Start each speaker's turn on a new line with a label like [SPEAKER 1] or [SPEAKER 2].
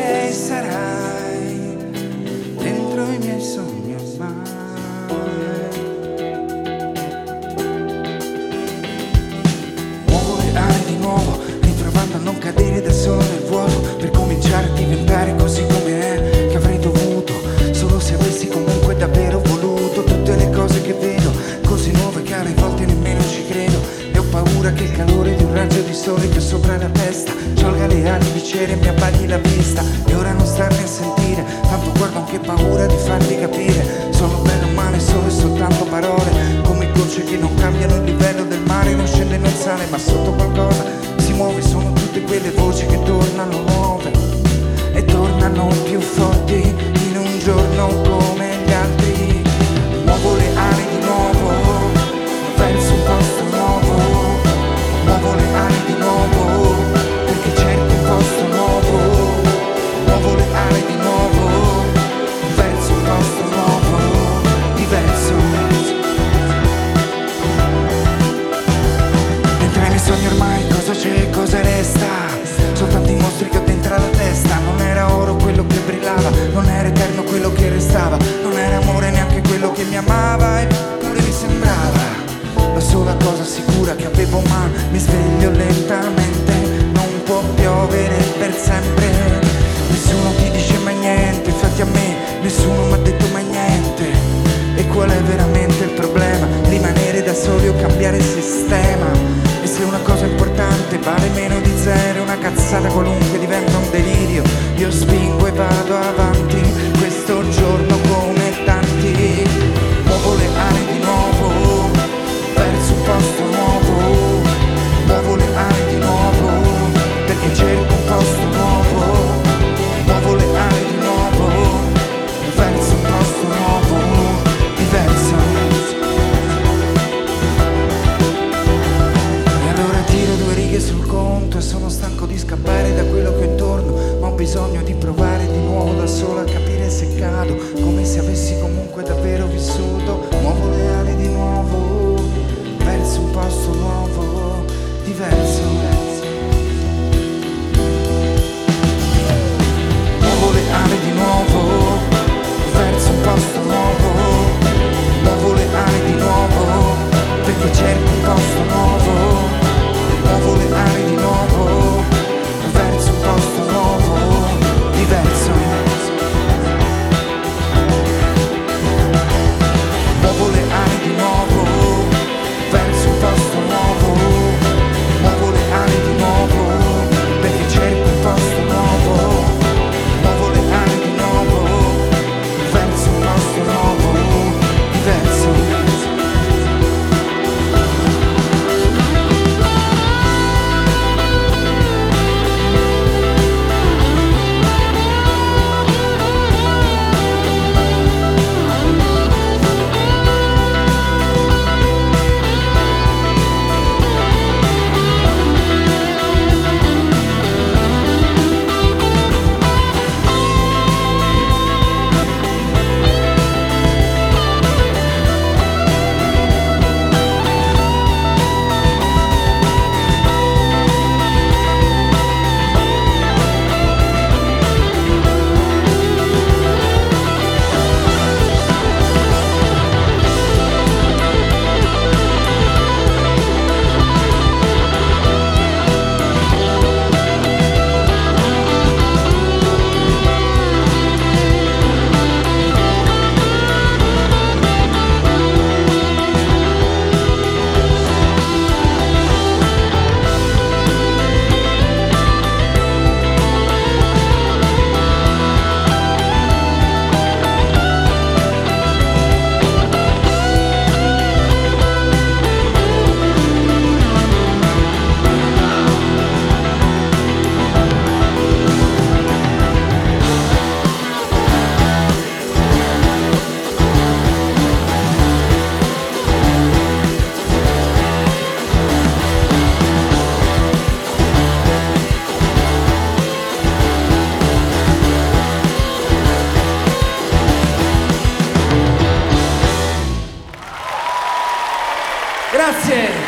[SPEAKER 1] che sarai dentro i miei sogni ormai. Muovo le ali di nuovo, riprovando a non cadere da solo nel vuoto, per cominciare a diventare così come è, che avrei dovuto, solo se avessi comunque davvero voluto. Tutte le cose che vedo, così nuove che alle volte nemmeno ci credo, e ho paura che il calore di un raggio di sole che ho sopra la testa sciolga le ali di cera e mi abbagli la vista. E ora non starmi a sentire, tanto guardo anche paura di farti capire. Sono bene o male solo e soltanto parole, come gocce che non cambiano il livello del mare. Non scende, non sale, ma sotto qualcosa si muove. Sono tutte quelle voci che tornano nuove e tornano più forti in un giorno come gli altri. Muovo le ali di nuovo verso un posto nuovo, muovo le ali di nuovo perché cerco un posto nuovo, muovo le ali di nuovo verso un posto nuovo, diverso. Dentro i miei sogni ormai cosa c'è, cosa resta? Soltanto i mostri che ho dentro la testa. Non era oro quello che brillava, non era eterno quello che restava, non era amore neanche quello che mi amava, eppure mi sembrava la sola cosa sicura che avevo. Ma mi sveglio lentamente, non può piovere per sempre. Nessuno ti dice mai niente, infatti a me nessuno mi ha detto mai niente. E qual è veramente il problema? Rimanere da soli o cambiare sistema? E se una cosa importante vale meno di zero, una cazzata qualunque diventa un delirio. Io spingo e vado avanti, questo giorno come tanti. Muovo le ali di nuovo verso un posto nuovo, muovo le ali di nuovo perché cerco un posto nuovo, muovo le ali di nuovo verso un posto nuovo, diverso. E allora tiro 2 righe sul conto e sono stanco di scappare da quello che ho intorno, ma ho bisogno di provare di nuovo da solo a capire se cado, come se avessi comunque davvero vissuto. Muovo le ali di nuovo verso un posto nuovo, diverso. Muovo le ali di nuovo verso un posto nuovo, muovo le ali di nuovo perché cerco un posto nuovo, muovo le ali di nuovo verso un posto nuovo, diverso. Muovo le ali di nuovo verso un posto nuovo, muovo le ali di nuovo perché cerco un posto nuovo, muovo le ali di nuovo verso un posto nuovo, diverso. Grazie.